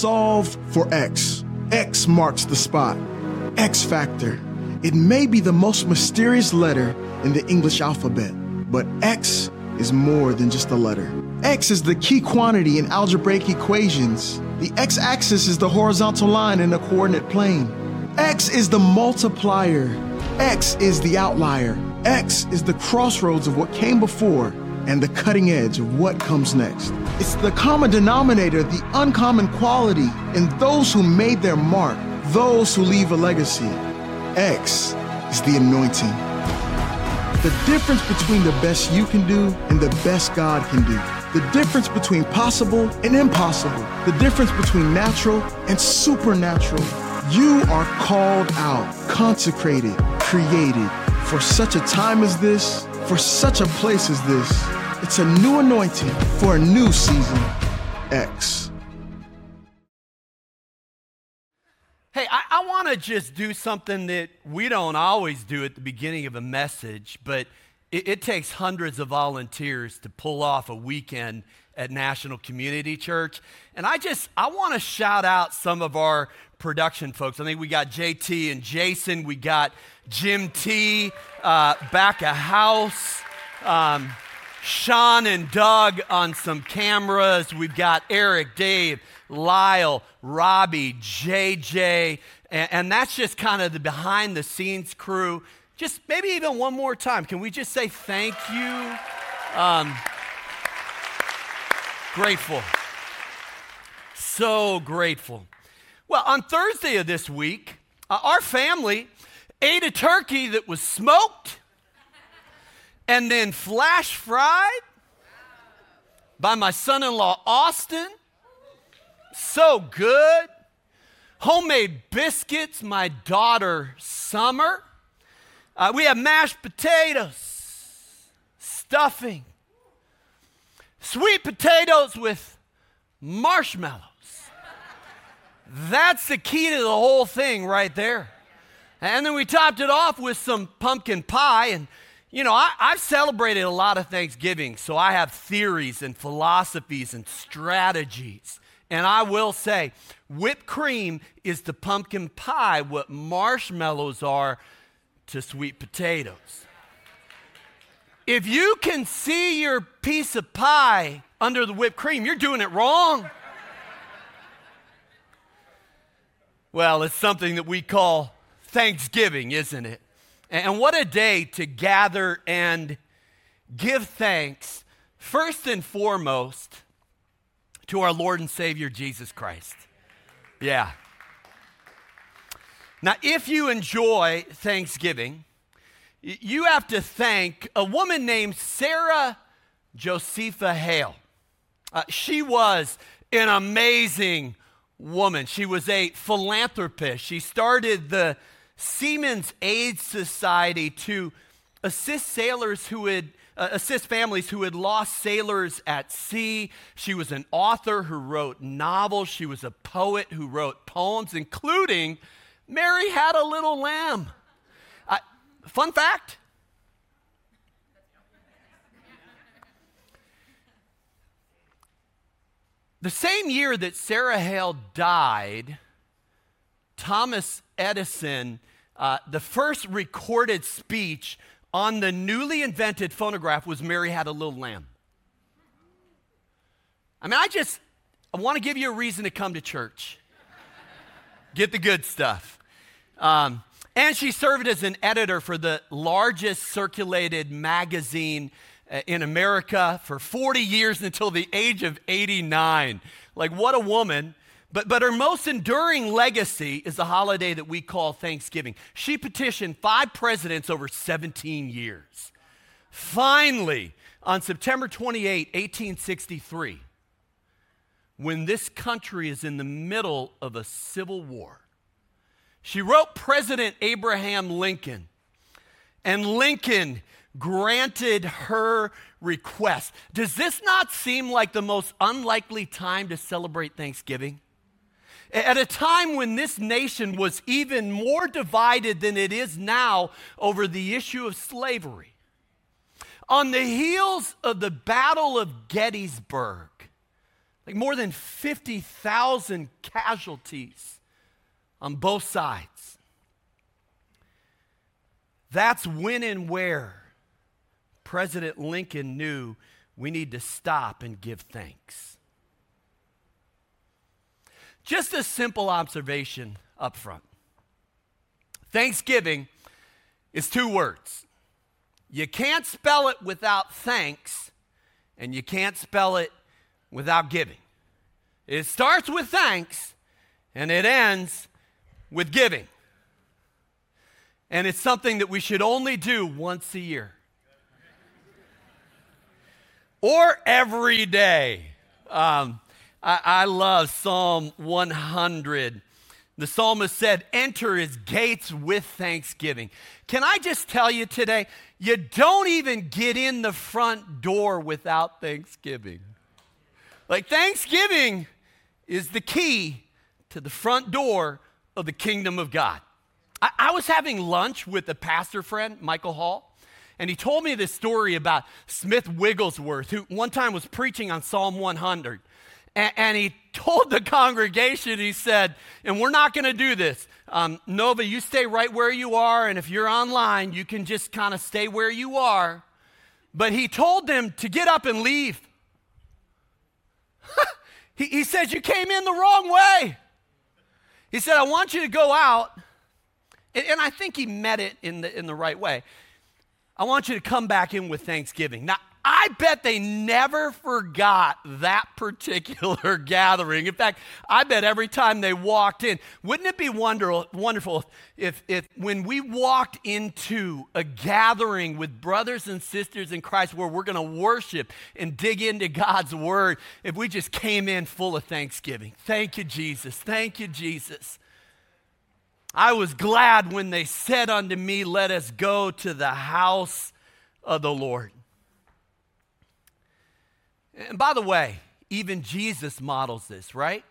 solve for X. X marks the spot. X factor. It may be the most mysterious letter in the English alphabet, but X is more than just a letter. X is the key quantity in algebraic equations. The x-axis is the horizontal line in a coordinate plane. X is the multiplier. X is the outlier. X is the crossroads of what came before and the cutting edge of what comes next. It's the common denominator, the uncommon quality in those who made their mark, those who leave a legacy. X is the anointing. The difference between the best you can do and the best God can do. The difference between possible and impossible. The difference between natural and supernatural. You are called out, consecrated, created for such a time as this, for such a place as this. It's a new anointing for a new season. X. Hey, I want to just do something that we don't always do at the beginning of a message, but it takes hundreds of volunteers to pull off a weekend at National Community Church. And I want to shout out some of our production folks. I think we got JT and Jason. We got Jim T, back of house. Sean and Doug on some cameras. We've got Eric, Dave, Lyle, Robbie, JJ. And that's just kind of the behind the scenes crew. Just maybe even one more time. Can we just say thank you? Grateful. So grateful. Well, on Thursday of this week, our family ate a turkey that was smoked and then flash fried by my son-in-law, Austin. So good. Homemade biscuits, my daughter, Summer. We have mashed potatoes, stuffing, sweet potatoes with marshmallows. That's the key to the whole thing right there. And then we topped it off with some pumpkin pie. And, you know, I've celebrated a lot of Thanksgiving, so I have theories and philosophies and strategies. And I will say, whipped cream is to pumpkin pie what marshmallows are to sweet potatoes. If you can see your piece of pie under the whipped cream, you're doing it wrong. Well, it's something that we call Thanksgiving, isn't it? And what a day to gather and give thanks, first and foremost, to our Lord and Savior, Jesus Christ. Yeah. Now, if you enjoy Thanksgiving, you have to thank a woman named Sarah Josepha Hale. She was an amazing woman. She was a philanthropist. She started the Seamen's Aid Society to assist sailors who had assist families who had lost sailors at sea. She was an author who wrote novels. She was a poet who wrote poems, including Mary Had a Little Lamb. Fun fact. The same year that Sarah Hale died, Thomas Edison, the first recorded speech on the newly invented phonograph was Mary Had a Little Lamb. I mean, I want to give you a reason to come to church. Get the good stuff. And she served as an editor for the largest circulated magazine in America for 40 years until the age of 89. Like, what a woman. But her most enduring legacy is the holiday that we call Thanksgiving. She petitioned 5 presidents over 17 years. Finally, on September 28, 1863, when this country is in the middle of a civil war, she wrote President Abraham Lincoln, and Lincoln granted her request. Does this not seem like the most unlikely time to celebrate Thanksgiving? At a time when this nation was even more divided than it is now over the issue of slavery. On the heels of the Battle of Gettysburg, Like more than 50,000 casualties on both sides. That's when and where President Lincoln knew we need to stop and give thanks. Just a simple observation up front. Thanksgiving is 2 words. You can't spell it without thanks, and you can't spell it without giving. It starts with thanks, and it ends with giving. And it's something that we should only do once a year. Or every day. I love Psalm 100. The psalmist said, enter his gates with thanksgiving. Can I just tell you today, you don't even get in the front door without thanksgiving. Like thanksgiving is the key to the front door of the kingdom of God. I was having lunch with a pastor friend, Michael Hall, and he told me this story about Smith Wigglesworth, who one time was preaching on Psalm 100. And he told the congregation, he said, and we're not going to do this. Nova, you stay right where you are, and if you're online, you can just kind of stay where you are. But he told them to get up and leave. He said, you came in the wrong way. He said, I want you to go out. And I think he meant it in the right way. I want you to come back in with thanksgiving. Now, I bet they never forgot that particular gathering. In fact, I bet every time they walked in, wouldn't it be wonderful if when we walked into a gathering with brothers and sisters in Christ where we're going to worship and dig into God's word, if we just came in full of thanksgiving. Thank you, Jesus. Thank you, Jesus. I was glad when they said unto me, let us go to the house of the Lord. And by the way, even Jesus models this, right?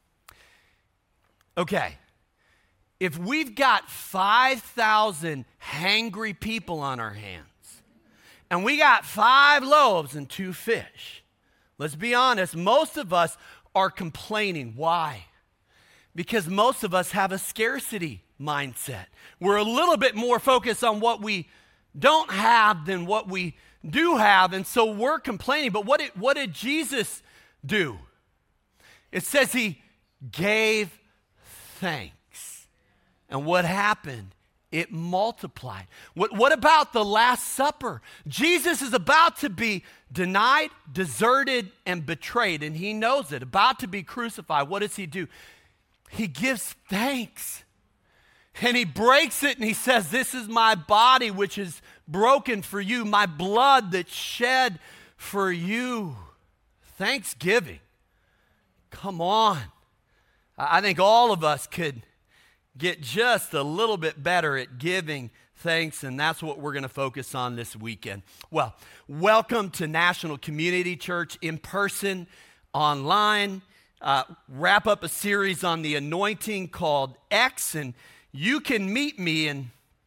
Okay, if we've got 5,000 hangry people on our hands, and we got 5 loaves and 2 fish, let's be honest, most of us are complaining. Why? Because most of us have a scarcity mindset. We're a little bit more focused on what we don't have than what we do have, and so we're complaining. But what did Jesus do? It says he gave thanks. And what happened? It multiplied. What about the Last Supper? Jesus is about to be denied, deserted, and betrayed, and he knows it, about to be crucified. What does he do? He gives thanks. And he breaks it and he says, this is my body which is broken for you, my blood that's shed for you. Thanksgiving. Come on. I think all of us could get just a little bit better at giving thanks, and that's what we're going to focus on this weekend. Well, welcome to National Community Church, in person, online. Wrap up a series on the anointing called X, and you can meet me in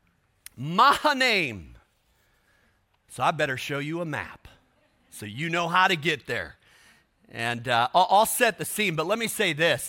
Mahanaim. So I better show you a map so you know how to get there. And I'll set the scene, but let me say this.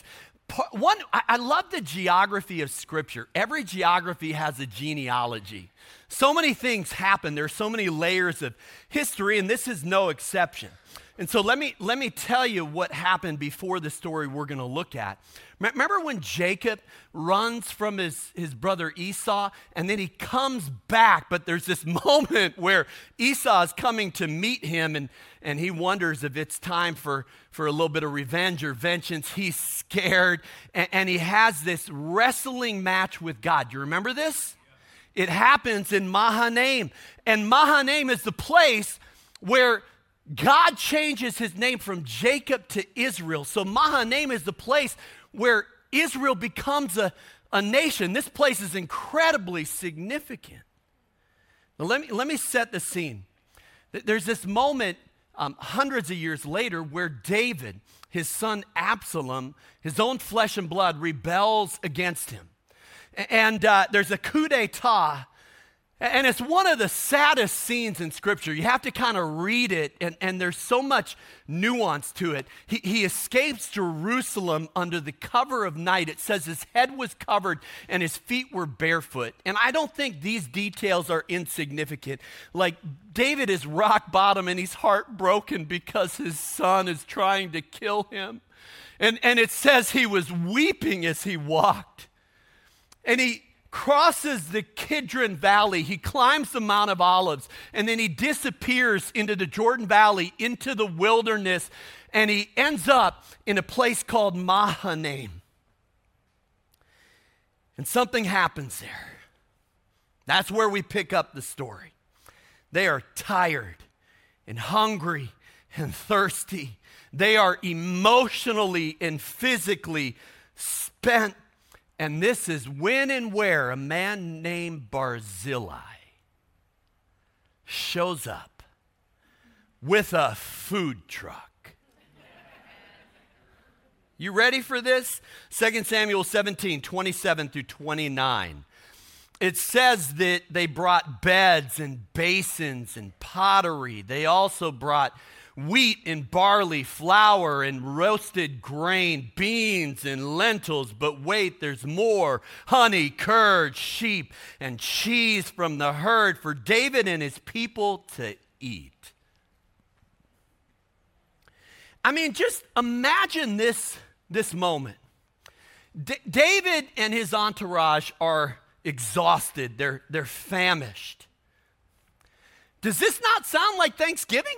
I love the geography of Scripture. Every geography has a genealogy. So many things happen. There's so many layers of history, and this is no exception. And so let me tell you what happened before the story we're going to look at. Remember when Jacob runs from his brother Esau, and then he comes back, but there's this moment where Esau is coming to meet him, and he wonders if it's time for a little bit of revenge or vengeance. He's scared, and he has this wrestling match with God. Do you remember this? It happens in Mahanaim, and Mahanaim is the place where God changes his name from Jacob to Israel. So Mahanaim is the place where Israel becomes a nation. This place is incredibly significant. Now let me set the scene. There's this moment hundreds of years later where David, his son Absalom, his own flesh and blood, rebels against him. And there's a coup d'etat, And it's one of the saddest scenes in Scripture. You have to kind of read it, and there's so much nuance to it. He escapes Jerusalem under the cover of night. It says his head was covered and his feet were barefoot. And I don't think these details are insignificant. Like, David is rock bottom and he's heartbroken because his son is trying to kill him. And it says he was weeping as he walked. And he crosses the Kidron Valley. He climbs the Mount of Olives, and then he disappears into the Jordan Valley, into the wilderness, and he ends up in a place called Mahanaim. And something happens there. That's where we pick up the story. They are tired and hungry and thirsty. They are emotionally and physically spent. And this is when and where a man named Barzillai shows up with a food truck. You ready for this? 2 Samuel 17, 27 through 29. It says that they brought beds and basins and pottery. They also brought wheat and barley, flour and roasted grain, beans and lentils. But wait, there's more: honey, curd, sheep, and cheese from the herd for David and his people to eat. I mean, just imagine this moment. David and his entourage are exhausted. They're famished. Does this not sound like Thanksgiving?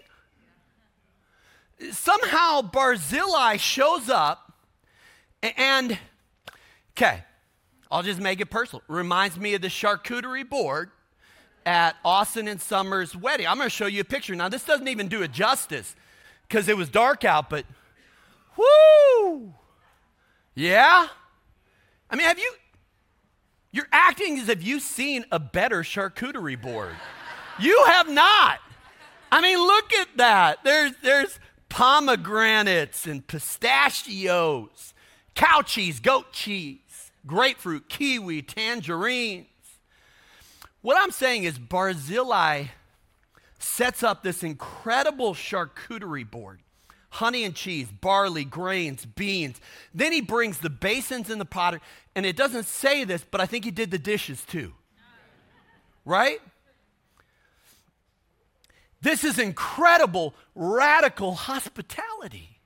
Somehow Barzillai shows up and, okay, I'll just make it personal. Reminds me of the charcuterie board at Austin and Summer's wedding. I'm going to show you a picture. Now, this doesn't even do it justice because it was dark out, but whoo! Yeah? I mean, you're acting as if you've seen a better charcuterie board. You have not. I mean, look at that. There's pomegranates and pistachios, cow cheese, goat cheese, grapefruit, kiwi, tangerines. What I'm saying is Barzillai sets up this incredible charcuterie board. Honey and cheese, barley, grains, beans. Then he brings the basins and the pottery. And it doesn't say this, but I think he did the dishes too. Right? This is incredible, radical hospitality.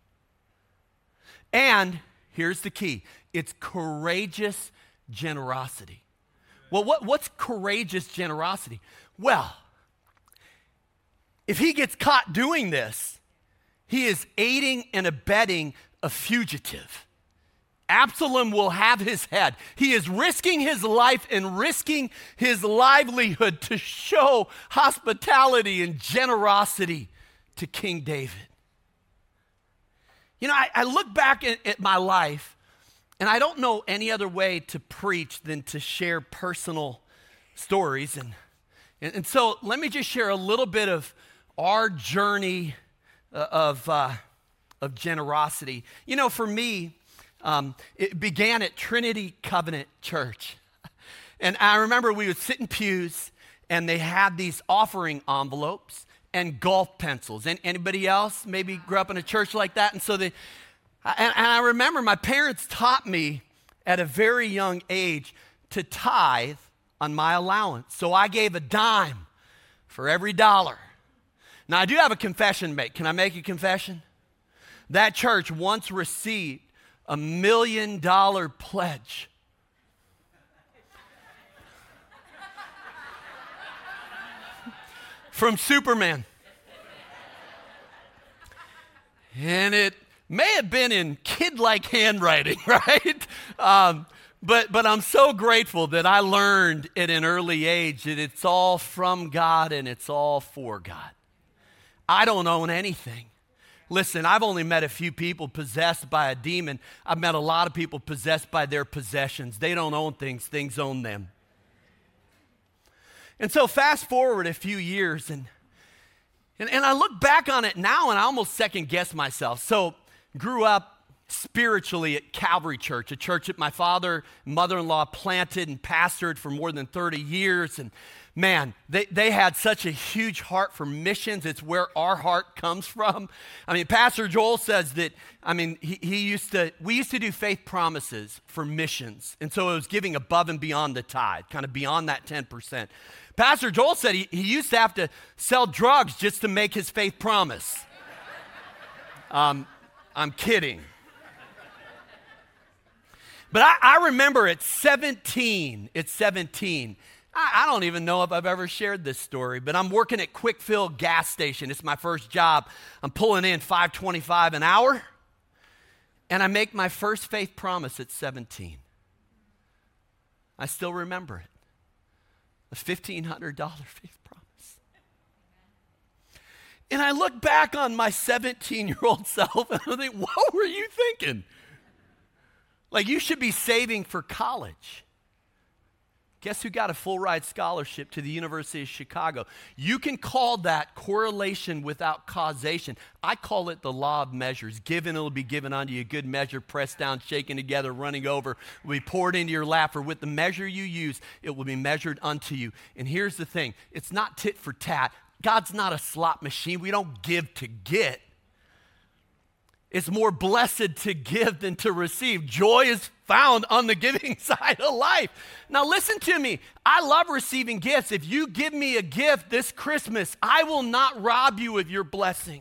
And here's the key: it's courageous generosity. Well, what's courageous generosity? Well, if he gets caught doing this, he is aiding and abetting a fugitive. Absalom will have his head. He is risking his life and risking his livelihood to show hospitality and generosity to King David. You know, I look back at my life, and I don't know any other way to preach than to share personal stories. And so let me just share a little bit of our journey of generosity. You know, for me, it began at Trinity Covenant Church. And I remember we would sit in pews, and they had these offering envelopes and golf pencils. And anybody else maybe grew up in a church like that? And so I remember my parents taught me at a very young age to tithe on my allowance. So I gave a dime for every dollar. Now, I do have a confession to make. Can I make a confession? That church once received $1 million pledge. From Superman. And it may have been in kid-like handwriting, right? But I'm so grateful that I learned at an early age that it's all from God and it's all for God. I don't own anything. Listen, I've only met a few people possessed by a demon. I've met a lot of people possessed by their possessions. They don't own things, things own them. And so fast forward a few years, and I look back on it now, and I almost second guess myself. So grew up spiritually at Calvary Church, a church that my father and mother-in-law planted and pastored for more than 30 years. And man, they had such a huge heart for missions. It's where our heart comes from. I mean, Pastor Joel says that, we used to do faith promises for missions. And so it was giving above and beyond the tithe, kind of beyond that 10%. Pastor Joel said he used to have to sell drugs just to make his faith promise. I'm kidding. But I remember at 17, I don't even know if I've ever shared this story, but I'm working at Quick Fill gas station. It's my first job. I'm pulling in $5.25 an hour, and I make my first faith promise at 17. I still remember it. A $1,500 faith promise. And I look back on my 17-year-old self, and I think, what were you thinking? Like, you should be saving for college. Guess who got a full ride scholarship to the University of Chicago? You can call that correlation without causation. I call it the law of measures. Given, it'll be given unto you. Good measure, pressed down, shaken together, running over, will be poured into your lap. For with the measure you use, it will be measured unto you. And here's the thing. It's not tit for tat. God's not a slot machine. We don't give to get. It's more blessed to give than to receive. Joy is found on the giving side of life. Now listen to me. I love receiving gifts. If you give me a gift this Christmas, I will not rob you of your blessing.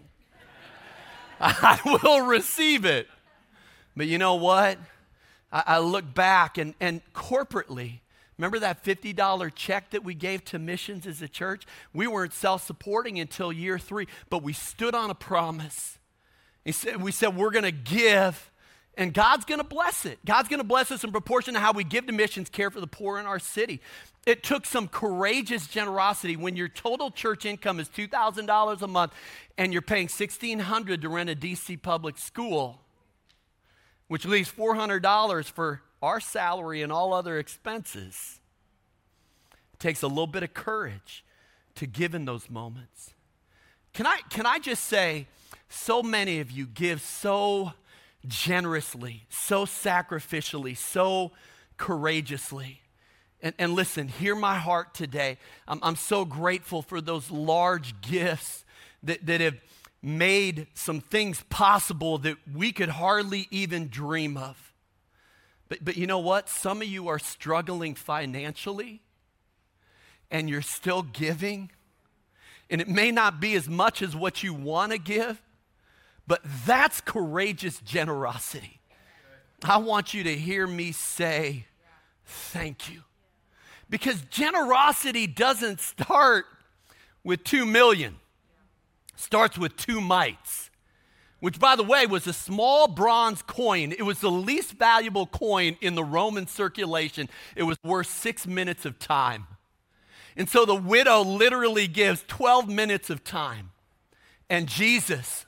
I will receive it. But you know what? I look back and corporately, remember that $50 check that we gave to missions as a church? We weren't self-supporting until year 3, but we stood on a promise. We said we're going to give, and God's going to bless it. God's going to bless us in proportion to how we give to missions, care for the poor in our city. It took some courageous generosity when your total church income is $2,000 a month and you're paying $1,600 to rent a DC public school, which leaves $400 for our salary and all other expenses. It takes a little bit of courage to give in those moments. Can I just say, so many of you give so generously, so sacrificially, so courageously. And listen, hear my heart today. I'm so grateful for those large gifts that have made some things possible that we could hardly even dream of. But you know what? Some of you are struggling financially, and you're still giving. And it may not be as much as what you want to give, but that's courageous generosity. I want you to hear me say thank you. Because generosity doesn't start with 2 million. It starts with 2 mites, which, by the way, was a small bronze coin. It was the least valuable coin in the Roman circulation. It was worth 6 minutes of time. And so the widow literally gives 12 minutes of time. And Jesus,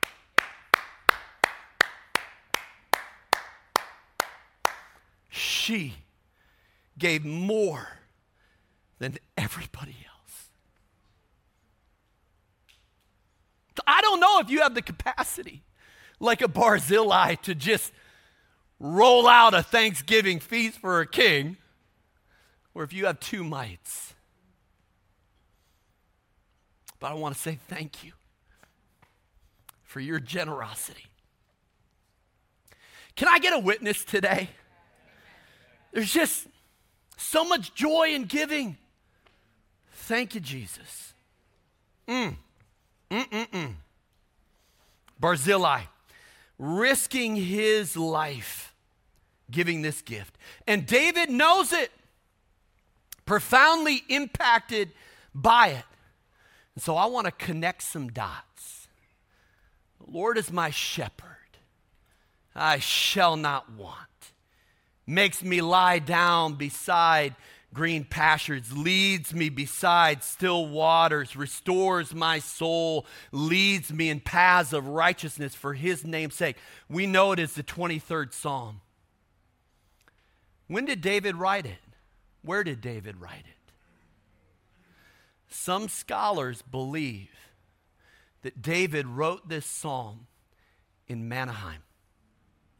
she gave more than everybody else. I don't know if you have the capacity, like a Barzillai, to just roll out a Thanksgiving feast for a king, or if you have 2 mites. But I want to say thank you for your generosity. Can I get a witness today? There's just so much joy in giving. Thank you, Jesus. Barzillai, risking his life, giving this gift. And David knows it, profoundly impacted by it. And so I want to connect some dots. The Lord is my shepherd. I shall not want. Makes me lie down beside green pastures, leads me beside still waters, restores my soul, leads me in paths of righteousness for his name's sake. We know it is the 23rd Psalm. When did David write it? Where did David write it? Some scholars believe that David wrote this psalm in Manaheim.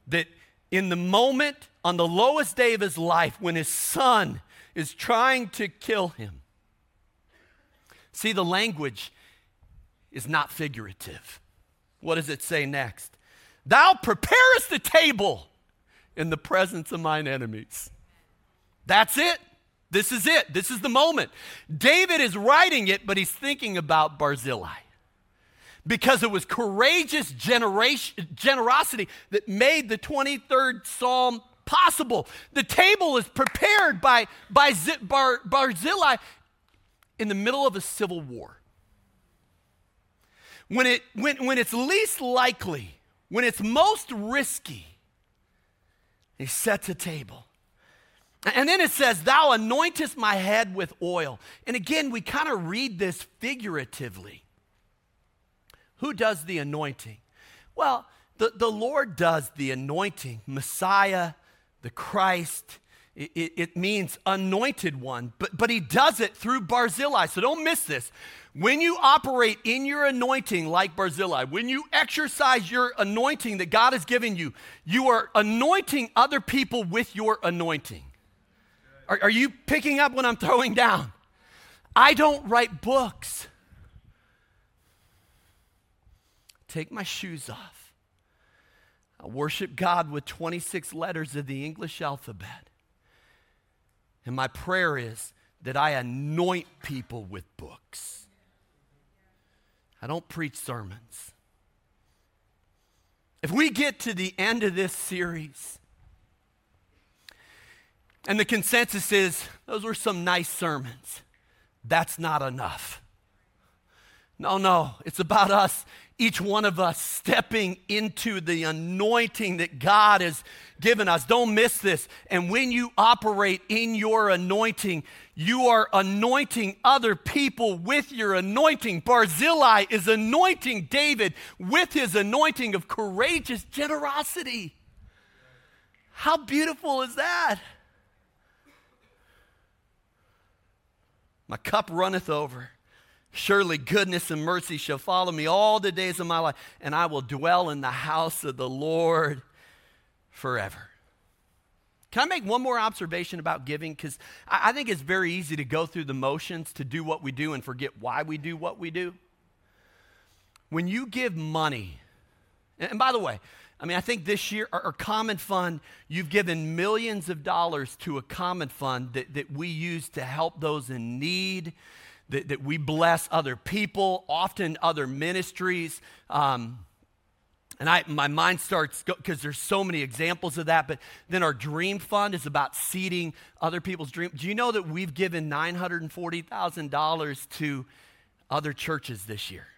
that in the moment, on the lowest day of his life, when his son is trying to kill him. See, the language is not figurative. What does it say next? Thou preparest the table in the presence of mine enemies. That's it. This is it. This is the moment. David is writing it, but he's thinking about Barzillai. Because it was courageous generosity that made the 23rd Psalm possible. The table is prepared by Barzillai in the middle of a civil war. When it's least likely, when it's most risky, he sets a table. And then it says, thou anointest my head with oil. And again, we kind of read this figuratively. Who does the anointing? Well, the Lord does the anointing. Messiah, the Christ, it means anointed one. But he does it through Barzillai. So don't miss this. When you operate in your anointing like Barzillai, when you exercise your anointing that God has given you, you are anointing other people with your anointing. Are you picking up what I'm throwing down? I don't write books. Take my shoes off. I worship God with 26 letters of the English alphabet. And my prayer is that I anoint people with books. I don't preach sermons. If we get to the end of this series, and the consensus is, those were some nice sermons, that's not enough. No, it's about us, each one of us stepping into the anointing that God has given us. Don't miss this. And when you operate in your anointing, you are anointing other people with your anointing. Barzillai is anointing David with his anointing of courageous generosity. How beautiful is that? My cup runneth over. Surely goodness and mercy shall follow me all the days of my life, and I will dwell in the house of the Lord forever. Can I make one more observation about giving? Because I think it's very easy to go through the motions to do what we do and forget why we do what we do. When you give money, and by the way, I think this year, our common fund, you've given millions of dollars to a common fund that we use to help those in need, that we bless other people, often other ministries. And my mind starts, because there's so many examples of that, but then our Dream Fund is about seeding other people's dreams. Do you know that we've given $940,000 to other churches this year?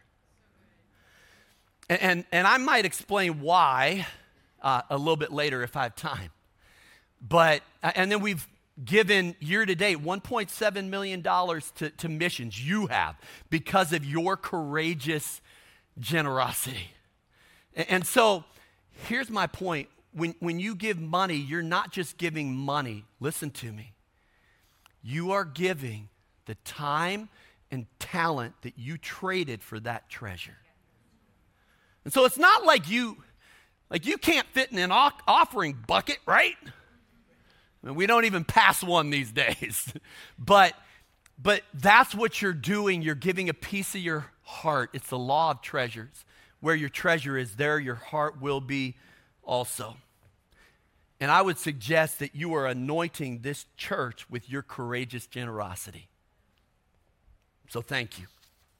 And I might explain why a little bit later if I have time. And then we've given year to date $1.7 million to missions. You have, because of your courageous generosity. And so here's my point. When you give money, you're not just giving money. Listen to me. You are giving the time and talent that you traded for that treasure. And so it's not like you can't fit in an offering bucket, right? We don't even pass one these days. But that's what you're doing. You're giving a piece of your heart. It's the law of treasures. Where your treasure is, there your heart will be also. And I would suggest that you are anointing this church with your courageous generosity. So thank you.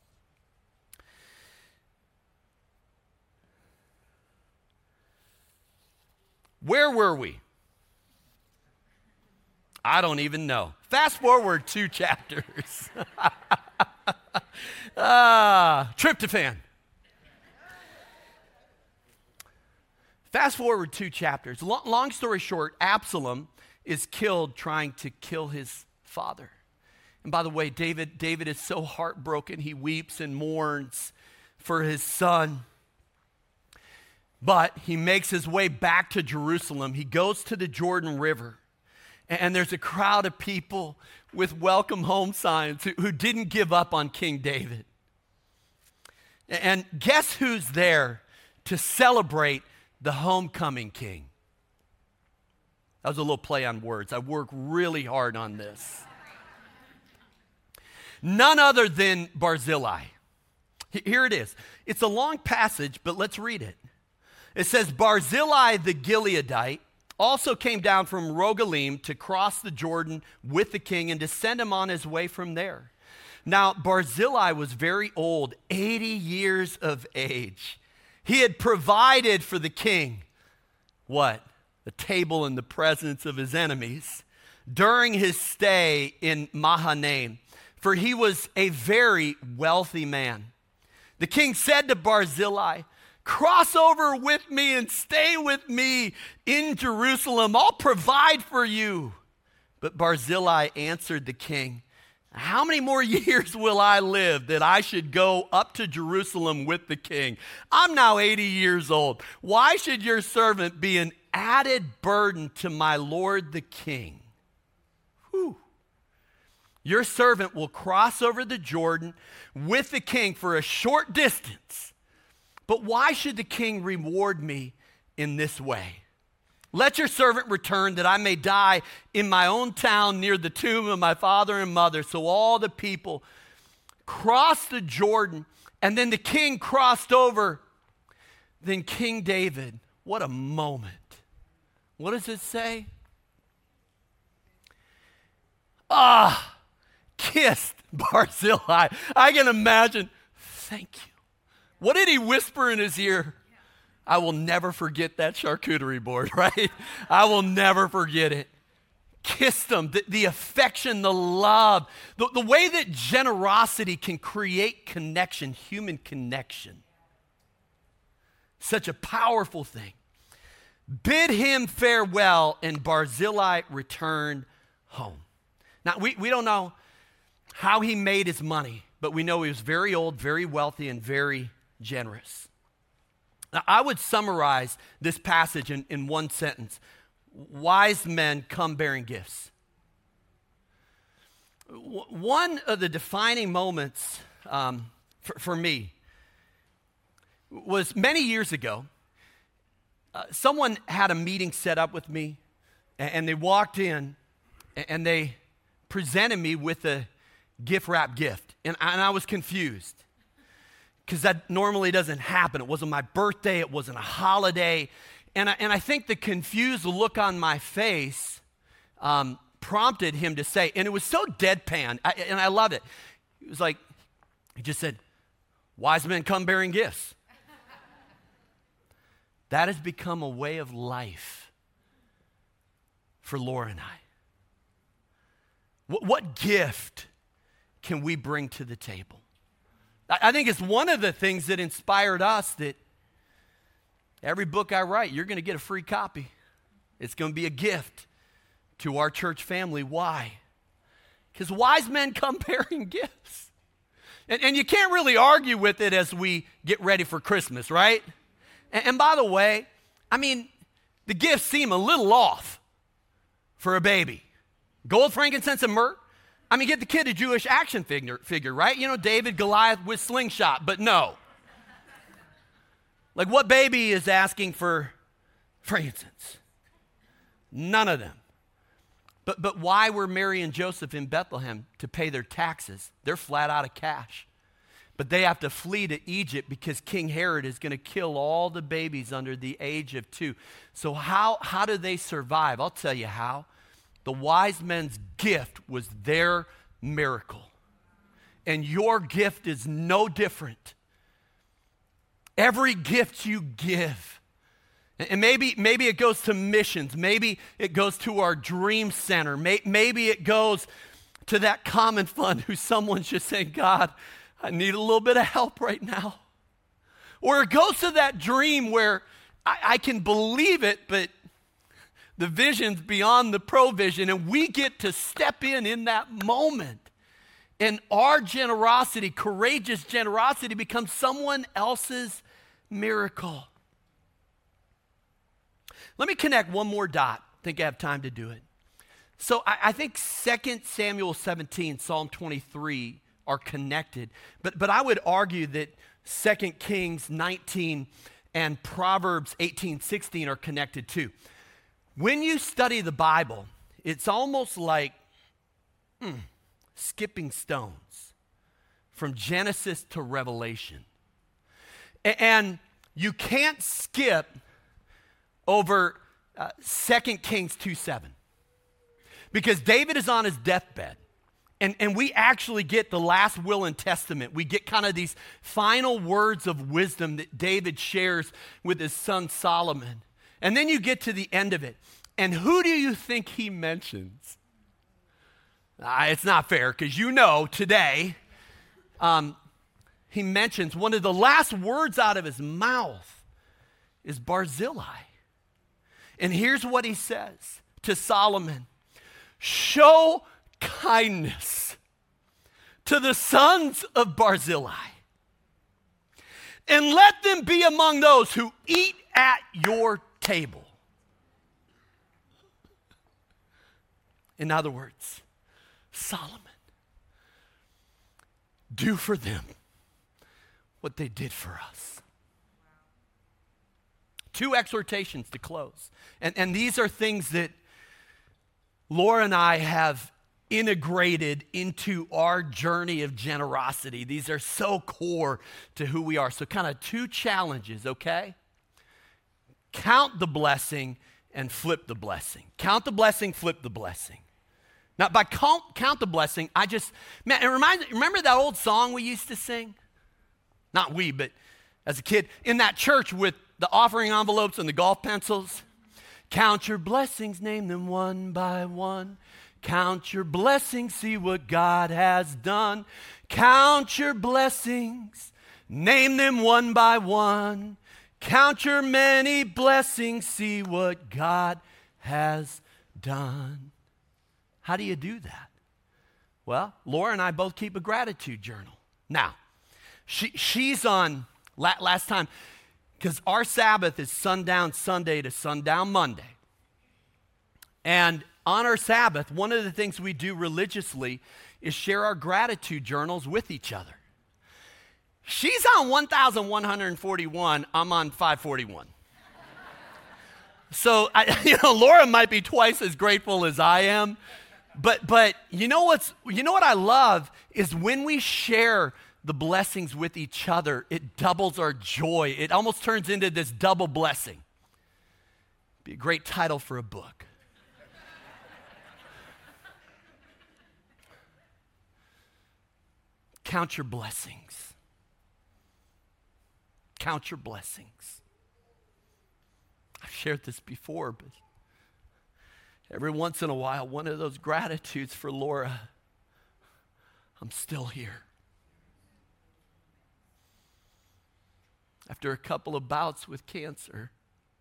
Where were we? I don't even know. Fast forward 2 chapters. Tryptophan. Fast forward 2 chapters. Long story short, Absalom is killed trying to kill his father. And by the way, David is so heartbroken. He weeps and mourns for his son. But he makes his way back to Jerusalem. He goes to the Jordan River. And there's a crowd of people with welcome home signs who didn't give up on King David. And guess who's there to celebrate the homecoming king? That was a little play on words. I work really hard on this. None other than Barzillai. Here it is. It's a long passage, but let's read it. It says, Barzillai the Gileadite also came down from Rogelim to cross the Jordan with the king and to send him on his way from there. Now, Barzillai was very old, 80 years of age. He had provided for the king, what? A table in the presence of his enemies during his stay in Mahanaim, for he was a very wealthy man. The king said to Barzillai, cross over with me and stay with me in Jerusalem. I'll provide for you. But Barzillai answered the king, how many more years will I live that I should go up to Jerusalem with the king? I'm now 80 years old. Why should your servant be an added burden to my lord the king? Whew. Your servant will cross over the Jordan with the king for a short distance. But why should the king reward me in this way? Let your servant return that I may die in my own town near the tomb of my father and mother. So all the people crossed the Jordan, and then the king crossed over. Then King David, what a moment. What does it say? Kissed Barzillai. I can imagine, thank you. What did he whisper in his ear? I will never forget that charcuterie board, right? I will never forget it. Kissed him, the affection, the love, the way that generosity can create connection, human connection. Such a powerful thing. Bid him farewell, and Barzillai returned home. Now, we don't know how he made his money, but we know he was very old, very wealthy, and very generous. Now, I would summarize this passage in one sentence. Wise men come bearing gifts. One of the defining moments for me was many years ago. Someone had a meeting set up with me, and they walked in, and they presented me with a gift-wrapped gift, and I was confused. Because that normally doesn't happen. It wasn't my birthday. It wasn't a holiday. And I think the confused look on my face prompted him to say, and it was so deadpan, and I love it. It was like, he just said, wise men come bearing gifts. That has become a way of life for Laura and I. What gift can we bring to the table? I think it's one of the things that inspired us that every book I write, you're going to get a free copy. It's going to be a gift to our church family. Why? Because wise men come bearing gifts. And you can't really argue with it as we get ready for Christmas, right? And by the way, I mean, the gifts seem a little off for a baby. Gold, frankincense, and myrrh. I mean, get the kid a Jewish action figure, right? You know, David, Goliath with slingshot, but no. Like, what baby is asking for frankincense? None of them. But why were Mary and Joseph in Bethlehem? To pay their taxes. They're flat out of cash. But they have to flee to Egypt because King Herod is going to kill all the babies under the age of 2. So how do they survive? I'll tell you how. The wise men's gift was their miracle. And your gift is no different. Every gift you give, and maybe it goes to missions, maybe it goes to our dream center, maybe it goes to that common fund who someone's just saying, God, I need a little bit of help right now. Or it goes to that dream where I can believe it, but the vision's beyond the provision, and we get to step in that moment. And our generosity, courageous generosity, becomes someone else's miracle. Let me connect one more dot. I think I have time to do it. So I think 2 Samuel 17, Psalm 23 are connected. But I would argue that 2 Kings 19 and Proverbs 18:16 are connected too. When you study the Bible, it's almost like skipping stones from Genesis to Revelation. And you can't skip over 2 Kings 2:7 because David is on his deathbed. And we actually get the last will and testament. We get kind of these final words of wisdom that David shares with his son Solomon. And then you get to the end of it. And who do you think he mentions? It's not fair because today he mentions one of the last words out of his mouth is Barzillai. And here's what he says to Solomon. Show kindness to the sons of Barzillai, and let them be among those who eat at your table. In other words, Solomon, do for them what they did for us. Two exhortations to close. And these are things that Laura and I have integrated into our journey of generosity. These are so core to who we are. So kind of two challenges, okay? Count the blessing and flip the blessing. Count the blessing, flip the blessing. Now, by count the blessing, remember that old song we used to sing? Not we, but as a kid, in that church with the offering envelopes and the golf pencils. Count your blessings, name them one by one. Count your blessings, see what God has done. Count your blessings, name them one by one. Count your many blessings, see what God has done. How do you do that? Well, Laura and I both keep a gratitude journal. Now, she's on, last time, because our Sabbath is sundown Sunday to sundown Monday. And on our Sabbath, one of the things we do religiously is share our gratitude journals with each other. She's on 1,141. I'm on 541. So, Laura might be twice as grateful as I am. But you know what I love is when we share the blessings with each other, it doubles our joy. It almost turns into this double blessing. Be a great title for a book. Count your blessings. Count your blessings. I've shared this before, but every once in a while, one of those gratitudes for Laura, I'm still here. After a couple of bouts with cancer,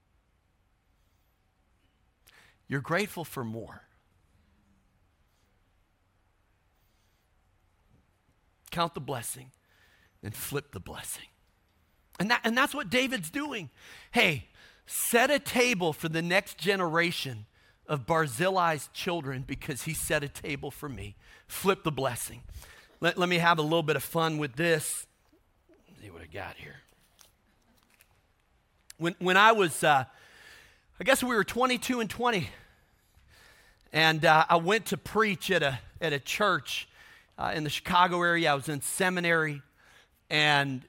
you're grateful for more. Count the blessing and flip the blessing. And that's what David's doing. Hey, set a table for the next generation of Barzillai's children because he set a table for me. Flip the blessing. Let me have a little bit of fun with this. Let's see what I got here. When I was, I guess we were 22 and 20, and I went to preach at a church in the Chicago area. I was in seminary, and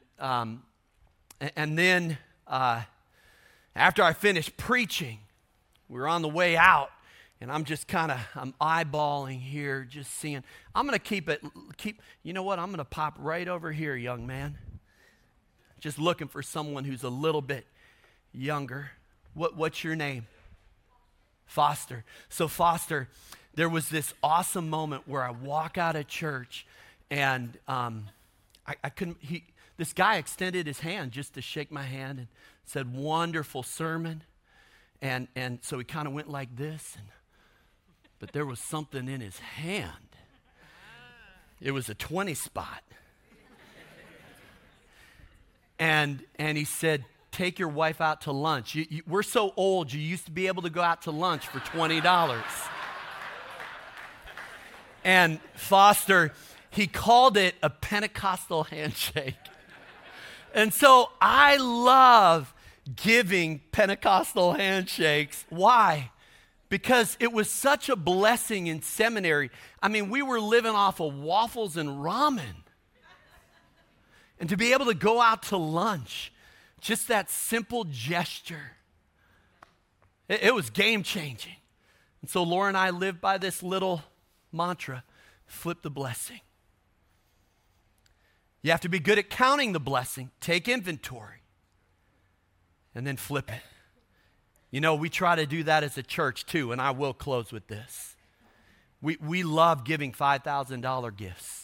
then after I finished preaching, we were on the way out, and I'm eyeballing here, just seeing. I'm going to you know what? I'm going to pop right over here, young man. Just looking for someone who's a little bit younger. What's your name? Foster. So Foster, there was this awesome moment where I walk out of church, and I couldn't. This guy extended his hand just to shake my hand and said, "Wonderful sermon," and so he kind of went like this, but there was something in his hand. It was a 20 spot, and he said, "Take your wife out to lunch. We're so old. You used to be able to go out to lunch for $20." And Foster, he called it a Pentecostal handshake. And so I love giving Pentecostal handshakes. Why? because it was such a blessing in seminary. I mean, we were living off of waffles and ramen. And to be able to go out to lunch, just that simple gesture, it was game-changing. And so Laura and I lived by this little mantra, flip the blessing. You have to be good at counting the blessing, take inventory, and then flip it. You know, we try to do that as a church too, and I will close with this. We love giving $5,000 gifts.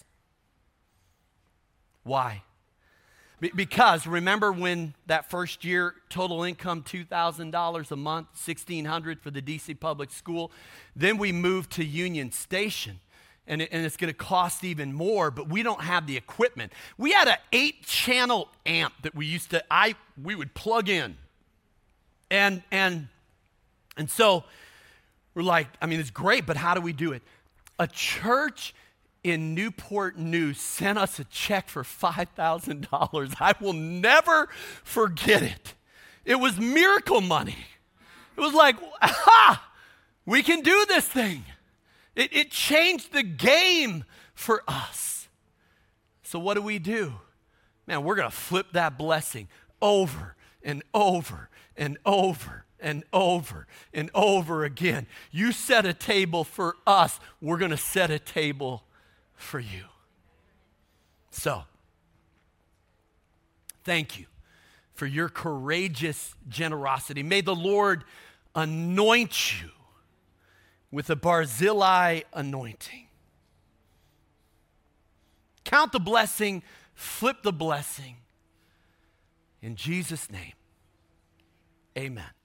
Why? Because remember when that first year, total income $2,000 a month, $1,600 for the DC public school. Then we moved to Union Station, and it's going to cost even more, but we don't have the equipment. We had an 8-channel amp that we would plug in. And so we're like, I mean, it's great, but how do we do it? A church in Newport News sent us a check for $5,000. I will never forget it. It was miracle money. It was like, aha, we can do this thing. It changed the game for us. So what do? Man, we're going to flip that blessing over and over and over and over and over again. You set a table for us, we're going to set a table for you. So, thank you for your courageous generosity. May the Lord anoint you with a Barzillai anointing. Count the blessing, flip the blessing. In Jesus' name, amen.